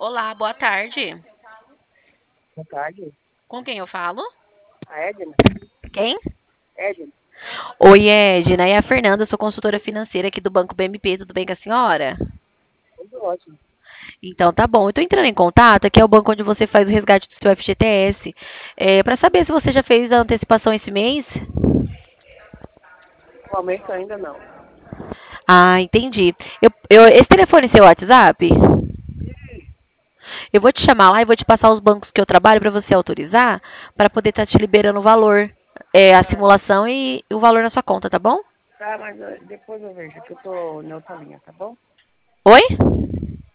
Olá, boa tarde. Boa tarde. Com quem eu falo? A Edna? Quem? Edna? Oi, Edna. É a Fernanda, sou consultora financeira aqui do Banco BMP. Tudo bem com a senhora? Tudo ótimo. Então tá bom. Eu tô entrando em contato, aqui é o banco onde você faz o resgate do seu FGTS. Para saber se você já fez a antecipação esse mês. Atualmente ainda não. Ah, entendi. Esse telefone é seu WhatsApp? Eu vou te chamar lá e vou te passar os bancos que eu trabalho para você autorizar, para poder estar te liberando o valor, a Tá, simulação e o valor na sua conta, tá bom? tá, mas depois eu vejo que eu tô em outra linha, tá bom? Oi?